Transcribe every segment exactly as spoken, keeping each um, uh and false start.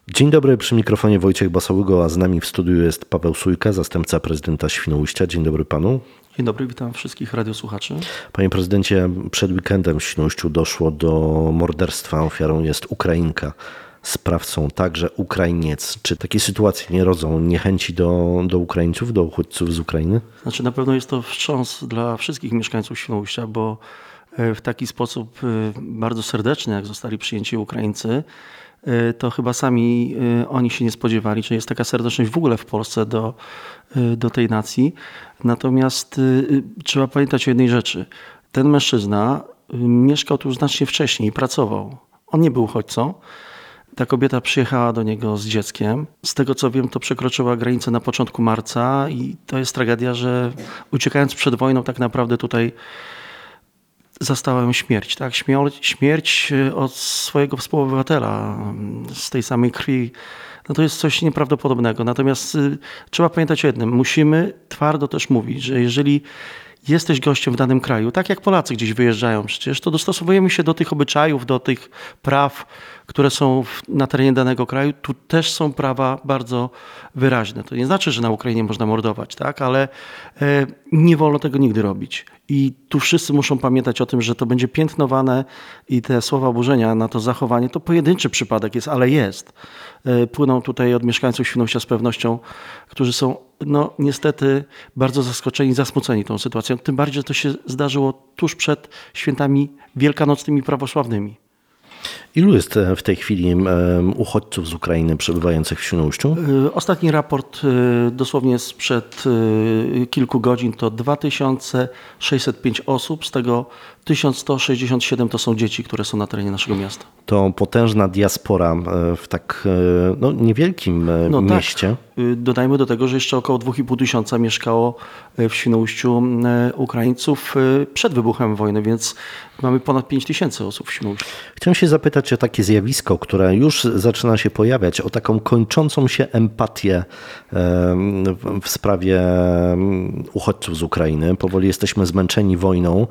Dzień dobry, przy mikrofonie Wojciech Basałygo, a z nami w studiu jest Paweł Sójka, zastępca prezydenta Świnoujścia. Dzień dobry panu. Dzień dobry, witam wszystkich radiosłuchaczy. Panie prezydencie, przed weekendem w Świnoujściu doszło do morderstwa. Ofiarą jest Ukrainka, sprawcą także Ukrainiec. Czy takie sytuacje nie rodzą niechęci do, do Ukraińców, do uchodźców z Ukrainy? Znaczy na pewno jest to wstrząs dla wszystkich mieszkańców Świnoujścia, bo w taki sposób bardzo serdeczny, jak zostali przyjęci Ukraińcy, to chyba sami oni się nie spodziewali, że jest taka serdeczność w ogóle w Polsce do, do tej nacji. Natomiast trzeba pamiętać o jednej rzeczy. Ten mężczyzna mieszkał tu znacznie wcześniej i pracował. On nie był uchodźcą. Ta kobieta przyjechała do niego z dzieckiem. Z tego co wiem, to przekroczyła granicę na początku marca i to jest tragedia, że uciekając przed wojną tak naprawdę tutaj zastała ją śmierć, tak? Śmierć od swojego współobywatela z tej samej krwi. No to jest coś nieprawdopodobnego. Natomiast y, trzeba pamiętać o jednym. Musimy twardo też mówić, że jeżeli jesteś gościem w danym kraju, tak jak Polacy gdzieś wyjeżdżają przecież, to dostosowujemy się do tych obyczajów, do tych praw, które są w, na terenie danego kraju. Tu też są prawa bardzo wyraźne. To nie znaczy, że na Ukrainie można mordować, tak? Ale e, nie wolno tego nigdy robić. I tu wszyscy muszą pamiętać o tym, że to będzie piętnowane i te słowa oburzenia na to zachowanie, to pojedynczy przypadek jest, ale jest. E, płyną tutaj od mieszkańców Świnoujścia z pewnością, którzy są no niestety bardzo zaskoczeni, zasmuceni tą sytuacją. Tym bardziej, że to się zdarzyło tuż przed świętami wielkanocnymi prawosławnymi. Ilu jest w tej chwili uchodźców z Ukrainy przebywających w Świnoujściu? Ostatni raport dosłownie sprzed kilku godzin to dwa tysiące sześćset pięć osób, z tego tysiąc sto sześćdziesiąt siedem to są dzieci, które są na terenie naszego miasta. To potężna diaspora w tak no, niewielkim no, mieście. Tak. Dodajmy do tego, że jeszcze około dwa i pół tysiąca mieszkało w Świnoujściu Ukraińców przed wybuchem wojny, więc mamy ponad pięć tysięcy osób w Świnoujściu. Chciałem się zapytać o takie zjawisko, które już zaczyna się pojawiać, o taką kończącą się empatię w sprawie uchodźców z Ukrainy. Powoli jesteśmy zmęczeni wojną.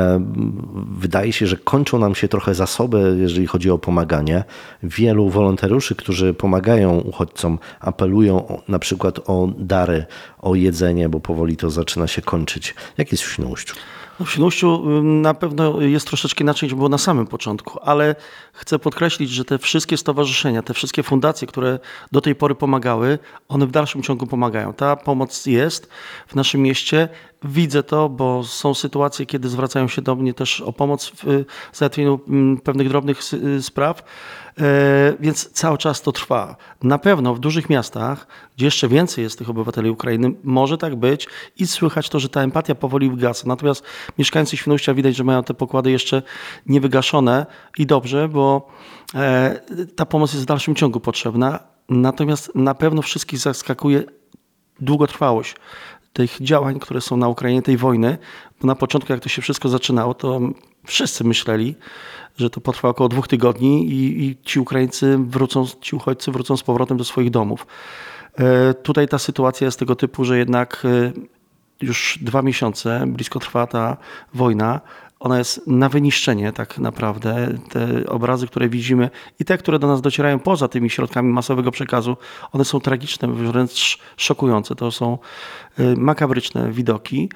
Wydaje się, że kończą nam się trochę zasoby, jeżeli chodzi o pomaganie. Wielu wolontariuszy, którzy pomagają uchodźcom, apelują na przykład o dary, o jedzenie, bo powoli to zaczyna się kończyć. Jak jest w Świnoujściu? No w Świnoujściu na pewno jest troszeczkę inaczej niż było na samym początku, ale chcę podkreślić, że te wszystkie stowarzyszenia, te wszystkie fundacje, które do tej pory pomagały, one w dalszym ciągu pomagają. Ta pomoc jest w naszym mieście. Widzę to, bo są sytuacje, kiedy zwracają się do mnie też o pomoc w załatwieniu pewnych drobnych spraw, więc cały czas to trwa. Na pewno w dużych miastach, gdzie jeszcze więcej jest tych obywateli Ukrainy, może tak być i słychać to, że ta empatia powoli wygasa. Natomiast mieszkańcy Świnoujścia widać, że mają te pokłady jeszcze niewygaszone i dobrze, bo ta pomoc jest w dalszym ciągu potrzebna. Natomiast na pewno wszystkich zaskakuje długotrwałość tych działań, które są na Ukrainie, tej wojny, bo na początku, jak to się wszystko zaczynało, to wszyscy myśleli, że to potrwa około dwóch tygodni i, i ci Ukraińcy wrócą, ci uchodźcy wrócą z powrotem do swoich domów. E, tutaj ta sytuacja jest tego typu, że jednak e, już dwa miesiące blisko trwa ta wojna. Ona jest na wyniszczenie tak naprawdę. Te obrazy, które widzimy i te, które do nas docierają poza tymi środkami masowego przekazu, one są tragiczne, wręcz szokujące. To są makabryczne widoki.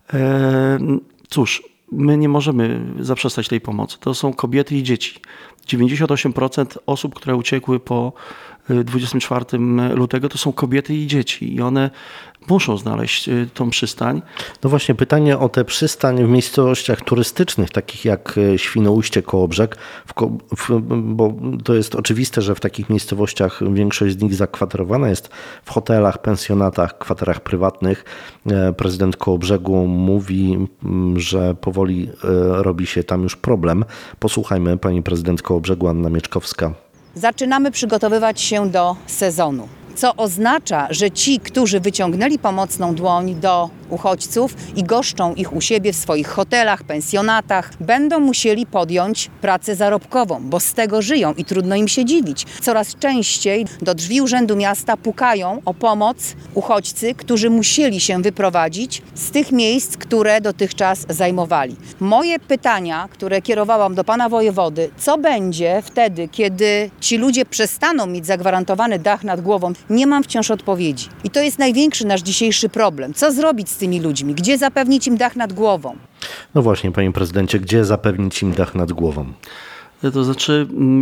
Cóż, my nie możemy zaprzestać tej pomocy. To są kobiety i dzieci. dziewięćdziesiąt osiem procent osób, które uciekły po dwudziestego czwartego lutego, to są kobiety i dzieci i one muszą znaleźć tą przystań. No właśnie, pytanie o tę przystań w miejscowościach turystycznych, takich jak Świnoujście, Kołobrzeg, w, w, bo to jest oczywiste, że w takich miejscowościach większość z nich zakwaterowana jest w hotelach, pensjonatach, kwaterach prywatnych. Prezydent Kołobrzegu mówi, że powoli robi się tam już problem. Posłuchajmy pani prezydent Kołobrzegu, Anna Mieczkowska. Zaczynamy przygotowywać się do sezonu, co oznacza, że ci, którzy wyciągnęli pomocną dłoń do uchodźców i goszczą ich u siebie w swoich hotelach, pensjonatach, będą musieli podjąć pracę zarobkową, bo z tego żyją i trudno im się dziwić. Coraz częściej do drzwi Urzędu Miasta pukają o pomoc uchodźcy, którzy musieli się wyprowadzić z tych miejsc, które dotychczas zajmowali. Moje pytania, które kierowałam do pana wojewody, co będzie wtedy, kiedy ci ludzie przestaną mieć zagwarantowany dach nad głową, nie mam wciąż odpowiedzi. I to jest największy nasz dzisiejszy problem. Co zrobić z tymi ludźmi? Gdzie zapewnić im dach nad głową? No właśnie, panie prezydencie, gdzie zapewnić im dach nad głową? To znaczy,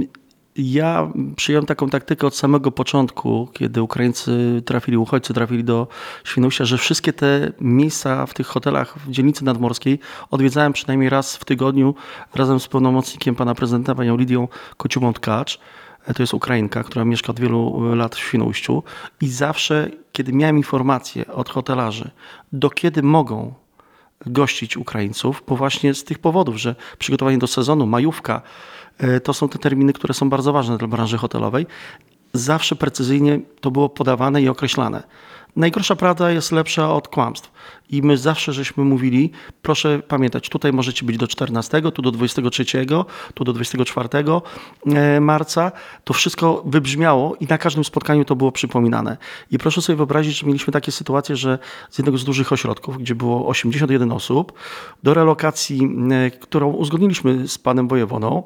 ja przyjąłem taką taktykę od samego początku, kiedy Ukraińcy trafili, uchodźcy trafili do Świnoujścia, że wszystkie te miejsca w tych hotelach w dzielnicy nadmorskiej odwiedzałem przynajmniej raz w tygodniu razem z pełnomocnikiem pana prezydenta, panią Lidią Kociubą-Tkacz. To jest Ukrainka, która mieszka od wielu lat w Świnoujściu i zawsze, kiedy miałem informacje od hotelarzy, do kiedy mogą gościć Ukraińców, bo właśnie z tych powodów, że przygotowanie do sezonu, majówka, to są te terminy, które są bardzo ważne dla branży hotelowej. Zawsze precyzyjnie to było podawane i określane. Najgorsza prawda jest lepsza od kłamstw. I my zawsze żeśmy mówili, proszę pamiętać, tutaj możecie być do czternastego, tu do dwudziestego trzeciego, tu do dwudziestego czwartego marca. To wszystko wybrzmiało i na każdym spotkaniu to było przypominane. I proszę sobie wyobrazić, że mieliśmy takie sytuacje, że z jednego z dużych ośrodków, gdzie było osiemdziesiąt jeden osób, do relokacji, którą uzgodniliśmy z panem wojewodą,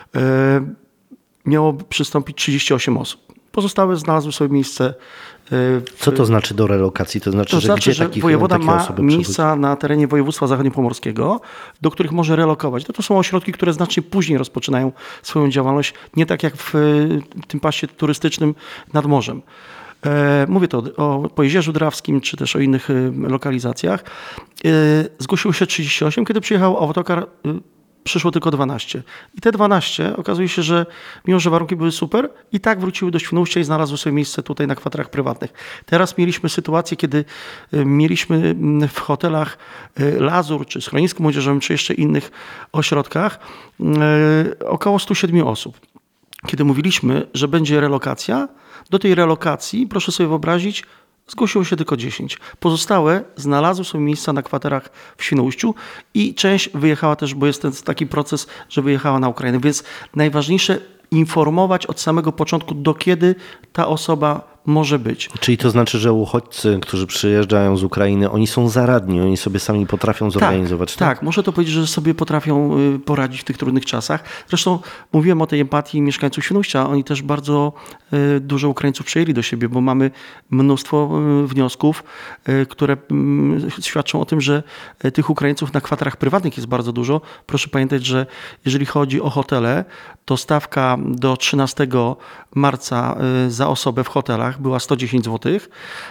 miało przystąpić trzydzieści osiem osób. Pozostałe znalazły sobie miejsce. W... Co to znaczy do relokacji? To znaczy, to że znaczy, gdzie że takich, wojewoda takie ma osoby miejsca przychodzi? na terenie województwa zachodniopomorskiego, do których może relokować. To, to są ośrodki, które znacznie później rozpoczynają swoją działalność, nie tak jak w tym pasie turystycznym nad morzem. Mówię to o Pojezierzu Drawskim, czy też o innych lokalizacjach. Zgłosiło się trzydzieści osiem, kiedy przyjechał autokar, przyszło tylko dwanaście. I te dwanaście okazuje się, że mimo, że warunki były super, i tak wróciły do Świnoujścia i znalazły sobie miejsce tutaj na kwaterach prywatnych. Teraz mieliśmy sytuację, kiedy mieliśmy w hotelach Lazur, czy schronisku młodzieżowym, czy jeszcze innych ośrodkach około stu siedmiu osób. Kiedy mówiliśmy, że będzie relokacja, do tej relokacji, proszę sobie wyobrazić, zgłosiło się tylko dziesięć. Pozostałe znalazły sobie miejsca na kwaterach w Świnoujściu i część wyjechała też, bo jest ten taki proces, że wyjechała na Ukrainę. Więc najważniejsze informować od samego początku, do kiedy ta osoba może być. Czyli to znaczy, że uchodźcy, którzy przyjeżdżają z Ukrainy, oni są zaradni, oni sobie sami potrafią zorganizować. Tak, tak, tak. Muszę to powiedzieć, że sobie potrafią poradzić w tych trudnych czasach. Zresztą mówiłem o tej empatii mieszkańców Świnoujścia. Oni też bardzo dużo Ukraińców przyjęli do siebie, bo mamy mnóstwo wniosków, które świadczą o tym, że tych Ukraińców na kwaterach prywatnych jest bardzo dużo. Proszę pamiętać, że jeżeli chodzi o hotele, to stawka do trzynastego marca za osobę w hotelach była sto dziesięć złotych.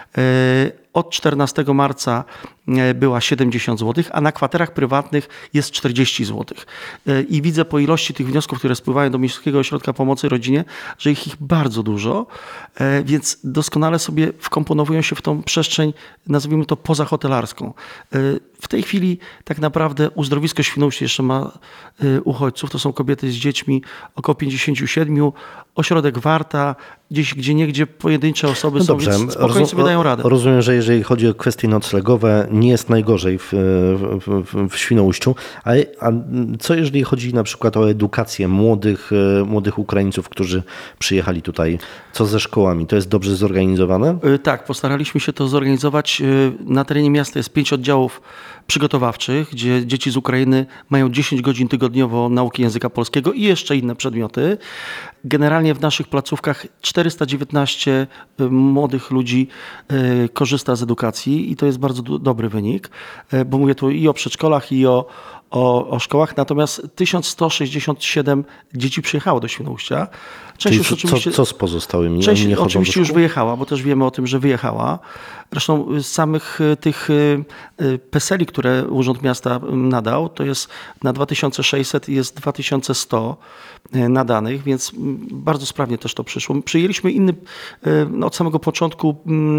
Od czternastego marca była siedemdziesiąt złotych, a na kwaterach prywatnych jest czterdzieści złotych. I widzę po ilości tych wniosków, które spływają do Miejskiego Ośrodka Pomocy Rodzinie, że ich ich bardzo dużo, więc doskonale sobie wkomponowują się w tą przestrzeń, nazwijmy to pozahotelarską. W tej chwili tak naprawdę uzdrowisko Świnoujście jeszcze ma uchodźców, to są kobiety z dziećmi, około pięćdziesięciu siedmiu, ośrodek Warta, gdzieś gdzie niegdzie pojedyncze osoby no są, dobrze, więc spokojnie sobie dają radę. Rozumiem, że jeżeli chodzi o kwestie noclegowe, nie jest najgorzej w, w, w, w Świnoujściu, a, a co jeżeli chodzi na przykład o edukację młodych, młodych Ukraińców, którzy przyjechali tutaj? Co ze szkołami? To jest dobrze zorganizowane? Tak, postaraliśmy się to zorganizować. Na terenie miasta jest pięć oddziałów przygotowawczych, gdzie dzieci z Ukrainy mają dziesięć godzin tygodniowo nauki języka polskiego i jeszcze inne przedmioty. Generalnie w naszych placówkach czterysta dziewiętnaście młodych ludzi korzysta z edukacji i to jest bardzo dobry wynik, bo mówię tu i o przedszkolach, i o, o, o szkołach, natomiast tysiąc sto sześćdziesiąt siedem dzieci przyjechało do Świnoujścia. Część Czyli już oczywiście, co, co z pozostałymi? Część nie oczywiście już wyjechała, bo też wiemy o tym, że wyjechała. Zresztą z samych tych PESEL-i, które Urząd Miasta nadał, to jest na dwa tysiące sześćset i jest dwa tysiące sto nadanych, więc bardzo sprawnie też to przyszło. Przyjęliśmy inny no, od samego początku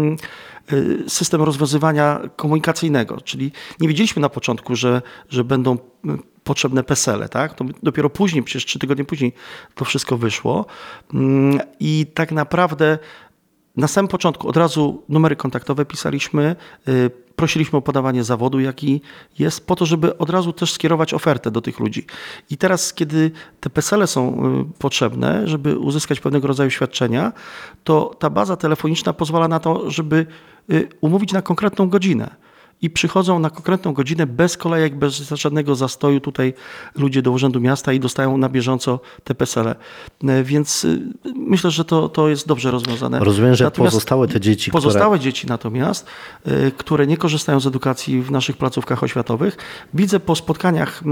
system rozwiązywania komunikacyjnego, czyli nie wiedzieliśmy na początku, że, że będą potrzebne PESEL-e, tak? To dopiero później, przecież trzy tygodnie później to wszystko wyszło i tak naprawdę Na samym początku od razu numery kontaktowe pisaliśmy, prosiliśmy o podawanie zawodu, jaki jest, po to, żeby od razu też skierować ofertę do tych ludzi. I teraz, kiedy te PESEL-e są potrzebne, żeby uzyskać pewnego rodzaju świadczenia, to ta baza telefoniczna pozwala na to, żeby umówić na konkretną godzinę. I przychodzą na konkretną godzinę bez kolejek, bez żadnego zastoju tutaj ludzie do Urzędu Miasta i dostają na bieżąco te PESEL-e. Więc myślę, że to, to jest dobrze rozwiązane. Rozumiem, że natomiast pozostałe te dzieci, Pozostałe które... dzieci natomiast, które nie korzystają z edukacji w naszych placówkach oświatowych, widzę po spotkaniach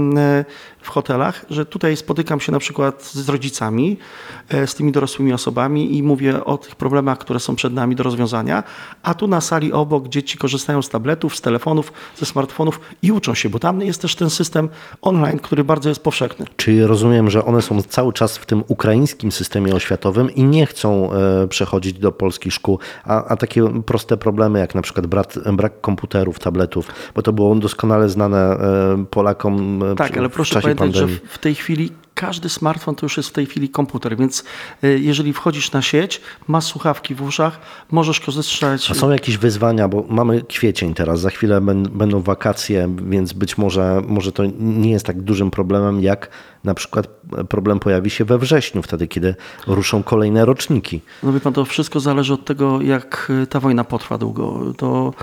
w hotelach, że tutaj spotykam się na przykład z rodzicami, z tymi dorosłymi osobami i mówię o tych problemach, które są przed nami do rozwiązania, a tu na sali obok dzieci korzystają z tabletów, z telefonów, ze smartfonów i uczą się, bo tam jest też ten system online, który bardzo jest powszechny. Czyli rozumiem, że one są cały czas w tym ukraińskim systemie oświatowym i nie chcą e, przechodzić do polskich szkół, a, a takie proste problemy jak na przykład brak, brak komputerów, tabletów, bo to było doskonale znane e, Polakom e, Tak, ale w proszę czasie pamiętać, pandemii. że w tej chwili każdy smartfon to już jest w tej chwili komputer, więc jeżeli wchodzisz na sieć, masz słuchawki w uszach, możesz korzystać... A są jakieś wyzwania, bo mamy kwiecień teraz, za chwilę będą wakacje, więc być może, może to nie jest tak dużym problemem, jak na przykład problem pojawi się we wrześniu, wtedy kiedy ruszą kolejne roczniki. No wie pan, to wszystko zależy od tego, jak ta wojna potrwa długo. To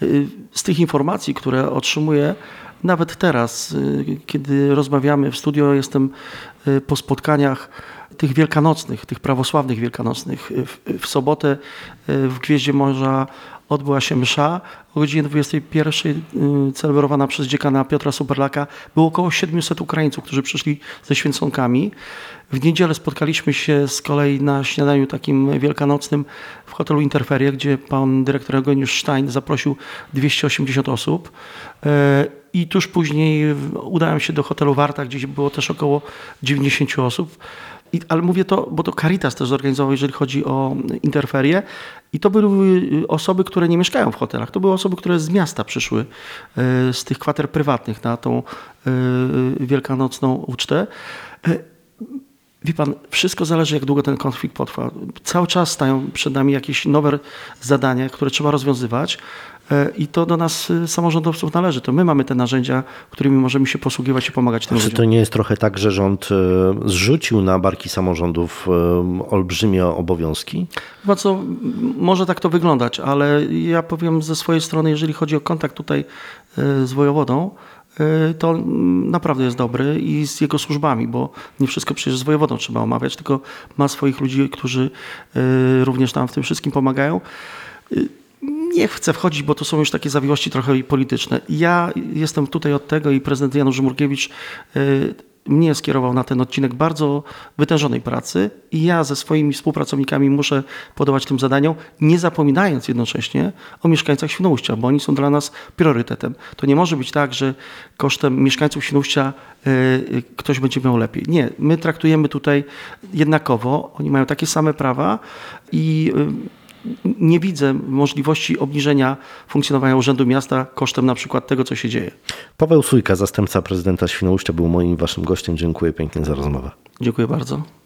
z tych informacji, które otrzymuję, nawet teraz, kiedy rozmawiamy w studio, jestem po spotkaniach tych wielkanocnych, tych prawosławnych wielkanocnych. W, w sobotę w Gwieździe Morza odbyła się msza o godzinie dwudziestej pierwszej, celebrowana przez dziekana Piotra Superlaka. Było około siedmiuset Ukraińców, którzy przyszli ze święconkami. W niedzielę spotkaliśmy się z kolei na śniadaniu takim wielkanocnym w hotelu Interferia, gdzie pan dyrektor Eugeniusz Stein zaprosił dwieście osiemdziesiąt osób. I tuż później udałem się do hotelu Warta, gdzie było też około dziewięćdziesiąt osób. I, ale mówię to, bo to Caritas też zorganizował, jeżeli chodzi o Interferię. I to były osoby, które nie mieszkają w hotelach. To były osoby, które z miasta przyszły, z tych kwater prywatnych na tą wielkanocną ucztę. Wie pan, wszystko zależy, jak długo ten konflikt potrwa. Cały czas stają przed nami jakieś nowe zadania, które trzeba rozwiązywać i to do nas, samorządowców, należy. To my mamy te narzędzia, którymi możemy się posługiwać i pomagać tym Czy ludziom. to nie jest trochę tak, że rząd zrzucił na barki samorządów olbrzymie obowiązki? Chyba co, może tak to wyglądać, ale ja powiem ze swojej strony, jeżeli chodzi o kontakt tutaj z wojewodą, to naprawdę jest dobry i z jego służbami, bo nie wszystko przecież z wojewodą trzeba omawiać, tylko ma swoich ludzi, którzy również tam w tym wszystkim pomagają. Nie chcę wchodzić, bo to są już takie zawiłości trochę polityczne. Ja jestem tutaj od tego i prezydent Janusz Żmurkiewicz mnie skierował na ten odcinek bardzo wytężonej pracy i ja ze swoimi współpracownikami muszę podołać tym zadaniom, nie zapominając jednocześnie o mieszkańcach Świnoujścia, bo oni są dla nas priorytetem. To nie może być tak, że kosztem mieszkańców Świnoujścia y, ktoś będzie miał lepiej. Nie, my traktujemy tutaj jednakowo, oni mają takie same prawa i y, nie widzę możliwości obniżenia funkcjonowania Urzędu Miasta kosztem na przykład tego, co się dzieje. Paweł Sójka, zastępca prezydenta Świnoujścia, był moim waszym gościem. Dziękuję pięknie za rozmowę. Dziękuję bardzo.